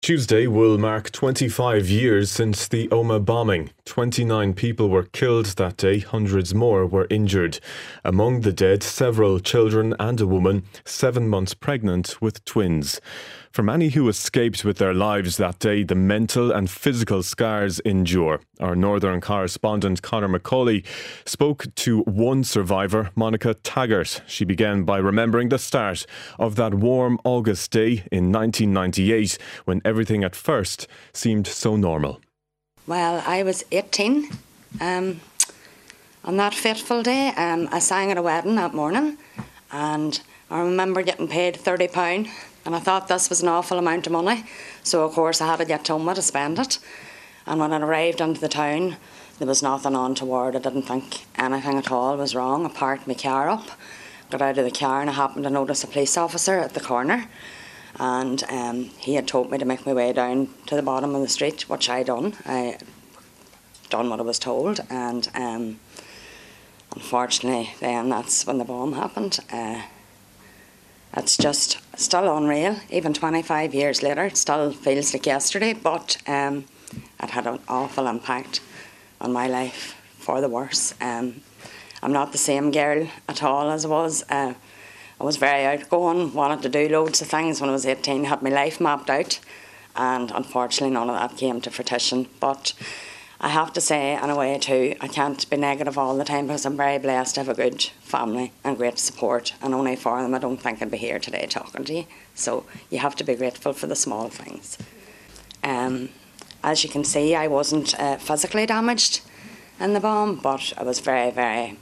Tuesday will mark 25 years since the Omagh bombing. 29 people were killed that day, hundreds more were injured. Among the dead, several children and a woman 7 months pregnant with twins. For many who escaped with their lives that day, the mental and physical scars endure. Our Northern correspondent Conor McCauley spoke to one survivor, Monica Taggart. She began by remembering the start of that warm August day in 1998 when everything at first seemed so normal. Well, I was 18 on that fateful day. I sang at a wedding that morning, and I remember getting paid £30, and I thought this was an awful amount of money, so of course I had to get to Omagh to spend it. And when I arrived into the town, there was nothing untoward. I didn't think anything at all was wrong. I parked my car up, got out of the car, and I happened to notice a police officer at the corner, and he had told me to make my way down to the bottom of the street, which I done. I done what I was told, and unfortunately then that's when the bomb happened. It's just still unreal. Even 25 years later, it still feels like yesterday, but it had an awful impact on my life for the worse. I'm not the same girl at all as I was. I was very outgoing, wanted to do loads of things when I was 18, had my life mapped out, and unfortunately none of that came to fruition. But I have to say, in a way too, I can't be negative all the time because I'm very blessed to have a good family and great support, and only for them I don't think I'd be here today talking to you. So you have to be grateful for the small things. As you can see, I wasn't physically damaged in the bomb, but I was very, very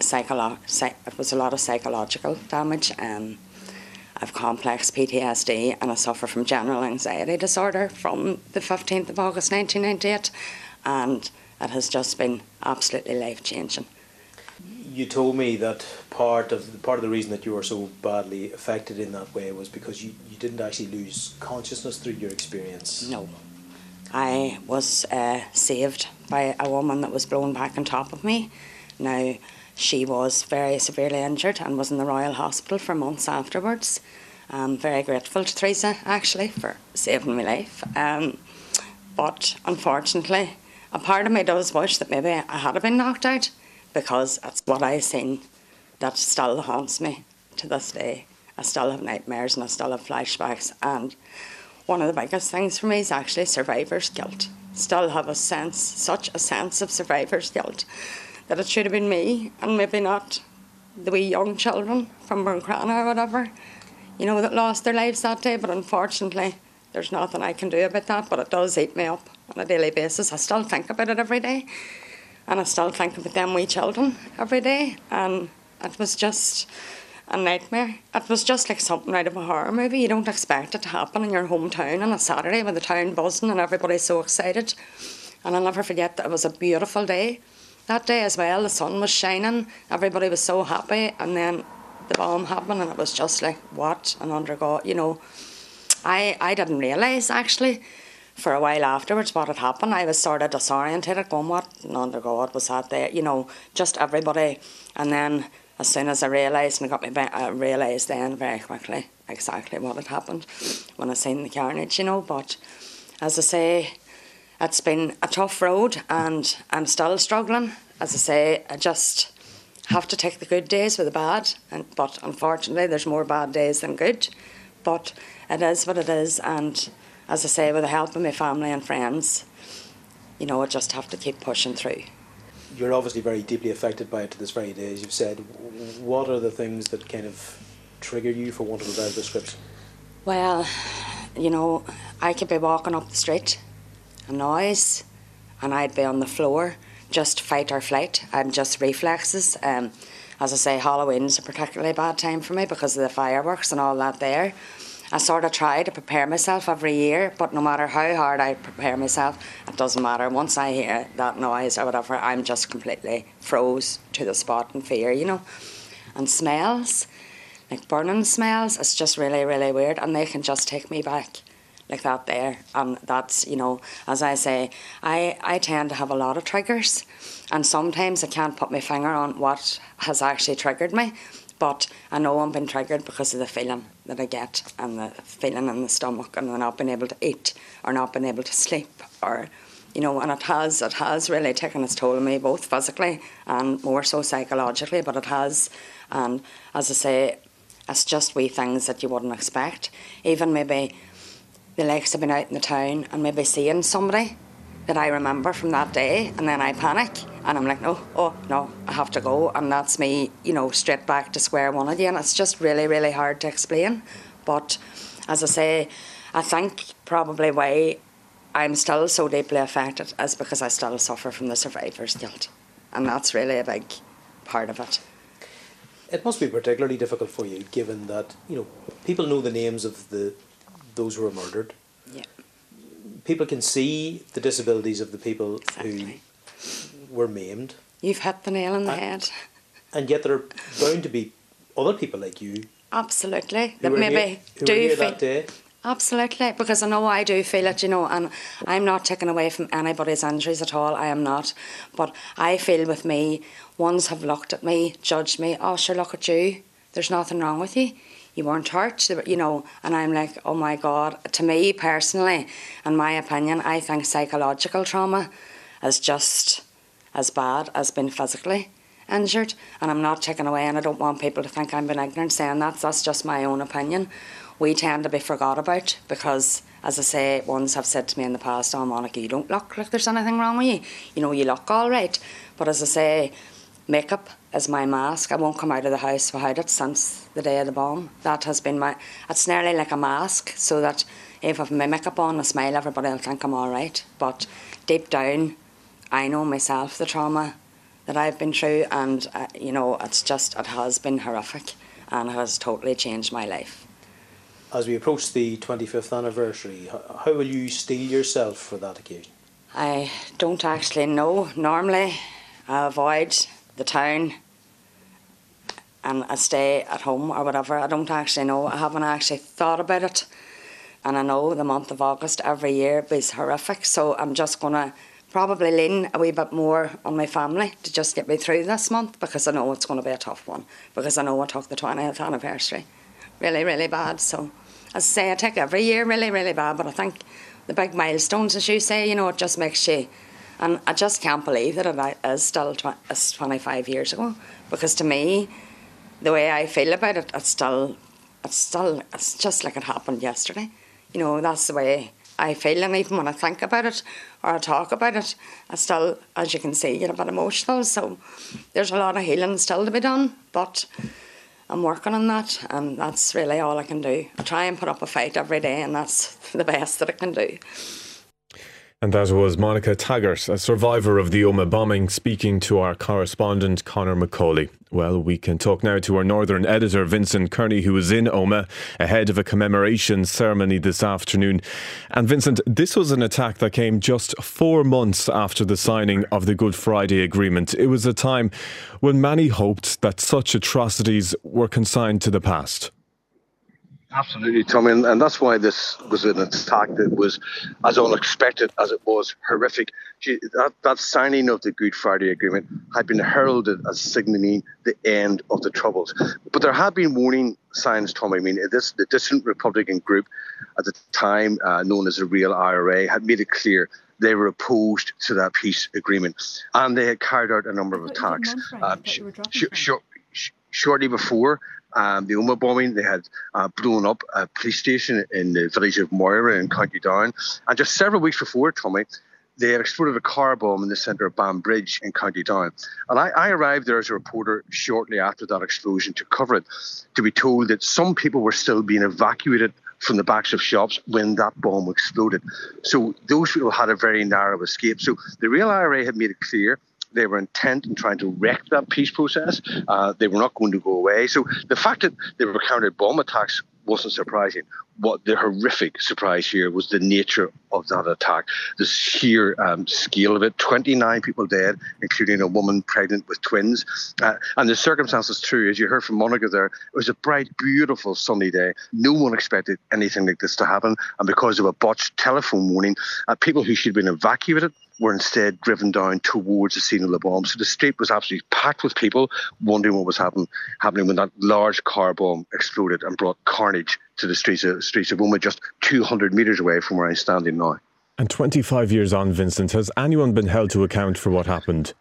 it was a lot of psychological damage. I've complex PTSD and I suffer from general anxiety disorder from the 15th of August 1998, and it has just been absolutely life-changing. You told me that part of the reason that you were so badly affected in that way was because you didn't actually lose consciousness through your experience. No. I was saved by a woman that was blown back on top of me. Now, she was very severely injured and was in the Royal Hospital for months afterwards. I'm very grateful to Teresa, actually, for saving my life. But unfortunately, a part of me does wish that maybe I had been knocked out, because that's what I've seen that still haunts me to this day. I still have nightmares and I still have flashbacks, and one of the biggest things for me is actually survivor's guilt. Still have such a sense of survivor's guilt, that it should have been me and maybe not the wee young children from Buncrana or whatever, that lost their lives that day. But unfortunately, there's nothing I can do about that, but it does eat me up on a daily basis. I still think about it every day, and I still think about them wee children every day, and it was just a nightmare. It was just like something out of a horror movie. You don't expect it to happen in your hometown on a Saturday with the town buzzing and everybody's so excited. And I'll never forget that it was a beautiful day. That day as well, the sun was shining, everybody was so happy, and then the bomb happened and it was just like, what? And under God, I didn't realise actually for a while afterwards what had happened. I was sort of disorientated, going, what under God was that there? Just everybody. And then as soon as I realised, I realised then very quickly exactly what had happened when I seen the carnage, But as I say, it's been a tough road and I'm still struggling. As I say, I just have to take the good days with the bad. But unfortunately, there's more bad days than good. But it is what it is. And as I say, with the help of my family and friends, I just have to keep pushing through. You're obviously very deeply affected by it to this very day, as you've said. What are the things that kind of trigger you, for want of a better description? Well, I could be walking up the street, a noise, and I'd be on the floor, just fight or flight. I'm just reflexes. As I say, Halloween's a particularly bad time for me because of the fireworks and all that there. I sort of try to prepare myself every year, but no matter how hard I prepare myself, it doesn't matter. Once I hear that noise or whatever, I'm just completely froze to the spot in fear, And smells, like burning smells, it's just really, really weird, and they can just take me back like that there. And that's, as I say, I tend to have a lot of triggers, and sometimes I can't put my finger on what has actually triggered me. But I know I'm being triggered because of the feeling that I get, and the feeling in the stomach, and the not being able to eat or not being able to sleep, or, you know, and it has really taken its toll on me, both physically and more so psychologically, but it has. And as I say, it's just wee things that you wouldn't expect. Even maybe the likes of being out in the town and maybe seeing somebody that I remember from that day, and then I panic and I'm like, no, I have to go, and that's me, you know, straight back to square one again. It's just really, really hard to explain. But as I say, I think probably why I'm still so deeply affected is because I still suffer from the survivor's guilt, and that's really a big part of it. It must be particularly difficult for you, given that, you know, people know the names of those who were murdered. Yeah. People can see the disabilities of the people Exactly. who were maimed. You've hit the nail on the head. And yet there are bound to be other people like you. Absolutely. Who That were maybe here do feel that day. Absolutely, because I know I do feel it, you know, and I'm not taking away from anybody's injuries at all, I am not. But I feel with me, ones have looked at me, judged me, oh, sure, look at you, there's nothing wrong with you. You weren't hurt, you know, and I'm like, oh my God. To me personally, in my opinion, I think psychological trauma is just as bad as being physically injured, and I'm not taking away, and I don't want people to think I'm being ignorant saying that's just my own opinion. We tend to be forgot about because, as I say, ones have said to me in the past, oh Monica, you don't look like there's anything wrong with you. You know, you look all right. But as I say, makeup is my mask. I won't come out of the house without it since the day of the bomb. That has been it's nearly like a mask, so that if I have my makeup on, I smile, everybody will think I'm all right. But deep down, I know myself the trauma that I've been through, and you know, it has been horrific and has totally changed my life. As we approach the 25th anniversary, how will you steel yourself for that occasion? I don't actually know. Normally, I avoid the town and I stay at home or whatever. I don't actually know. I haven't actually thought about it. And I know the month of August every year is horrific, so I'm just going to probably lean a wee bit more on my family to just get me through this month, because I know it's going to be a tough one, because I know I took the 20th anniversary really, really bad. So, as I say, I take every year really, really bad, but I think the big milestones, as you say, you know, it just makes you, and I just can't believe that it is still 25 years ago, because to me, the way I feel about it, it's just like it happened yesterday. You know, that's the way I feel, and even when I think about it or I talk about it, I still, as you can see, get a bit emotional. So there's a lot of healing still to be done, but I'm working on that, and that's really all I can do. I try and put up a fight every day, and that's the best that I can do. And that was Monica Taggart, a survivor of the Omagh bombing, speaking to our correspondent Conor McCauley. Well, we can talk now to our northern editor Vincent Kearney, who was in Omagh ahead of a commemoration ceremony this afternoon. And Vincent, this was an attack that came just 4 months after the signing of the Good Friday Agreement. It was a time when many hoped that such atrocities were consigned to the past. Absolutely, Tommy, and that's why this was an attack that was as unexpected as it was horrific. That signing of the Good Friday Agreement had been heralded as signalling the end of the Troubles. But there had been warning signs, Tommy. I mean, the dissident Republican group at the time, known as the Real IRA, had made it clear they were opposed to that peace agreement, and they had carried out a number of attacks. Shortly before the Omagh bombing, they had blown up a police station in the village of Moira in County Down. And just several weeks before, Tommy, they had exploded a car bomb in the centre of Banbridge in County Down. And I arrived there as a reporter shortly after that explosion to cover it, to be told that some people were still being evacuated from the backs of shops when that bomb exploded. So those people had a very narrow escape. So the Real IRA had made it clear they were intent in trying to wreck that peace process. They were not going to go away. So the fact that they were counted bomb attacks wasn't surprising. what the horrific surprise here was the nature of that attack, the sheer scale of it. 29 people dead, including a woman pregnant with twins. And the circumstances too, as you heard from Monica there, it was a bright, beautiful sunny day. No one expected anything like this to happen. And because of a botched telephone warning, people who should have been evacuated were instead driven down towards the scene of the bomb. So the street was absolutely packed with people wondering what was happening when that large car bomb exploded and brought carnage to the streets of Omagh, just 200 metres away from where I'm standing now. And 25 years on, Vincent, has anyone been held to account for what happened?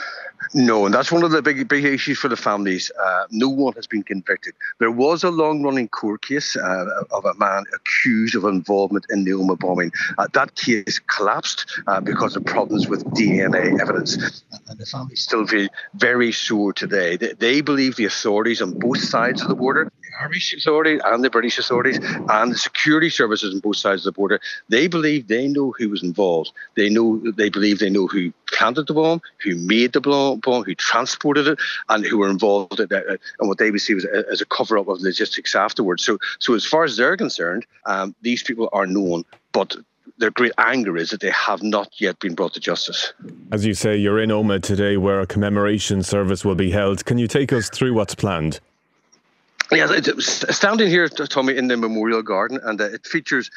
No, and that's one of the big issues for the families. No one has been convicted. There was a long-running court case of a man accused of involvement in the Omagh bombing. That case collapsed because of problems with DNA evidence. And the families still feel very sore today. They believe the authorities on both sides of the border, the Irish authorities and the British authorities and the security services on both sides of the border, they believe they know who was involved. They believe they know who planted the bomb, who made the bomb, who transported it, and who were involved in what they would see as a cover-up of logistics afterwards. So as far as they're concerned, these people are known, but their great anger is that they have not yet been brought to justice. As you say, you're in Omagh today where a commemoration service will be held. Can you take us through what's planned? Yeah, it's standing here, Tommy, in the Memorial Garden, and it features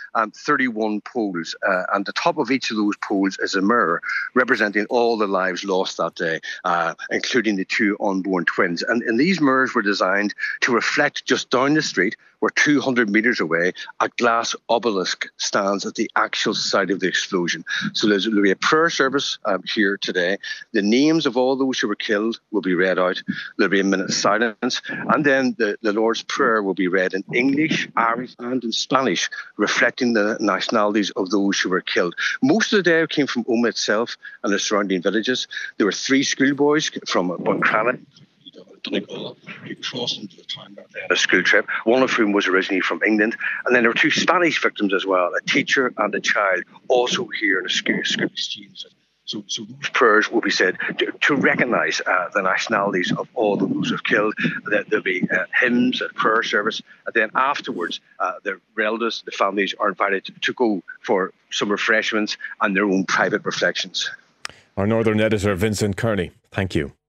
31 poles. And the top of each of those poles is a mirror representing all the lives lost that day, including the two unborn twins. And these mirrors were designed to reflect just down the street, where 200 metres away, a glass obelisk stands at the actual site of the explosion. So there'll be a prayer service here today. The names of all those who were killed will be read out. There'll be a minute's silence. And then the Lord's Prayer will be read in English, Irish and in Spanish, reflecting the nationalities of those who were killed. Most of the day came from Omagh itself and the surrounding villages. There were 3 schoolboys from Buncrana, Donegal, who crossed into the town on a school trip, one of whom was originally from England. And then there were 2 Spanish victims as well, a teacher and a child, also here in a school exchange. So those prayers will be said to recognise the nationalities of all those who have killed. There'll be hymns, a prayer service, and then afterwards, the relatives, the families are invited to go for some refreshments and their own private reflections. Our Northern editor, Vincent Kearney, thank you.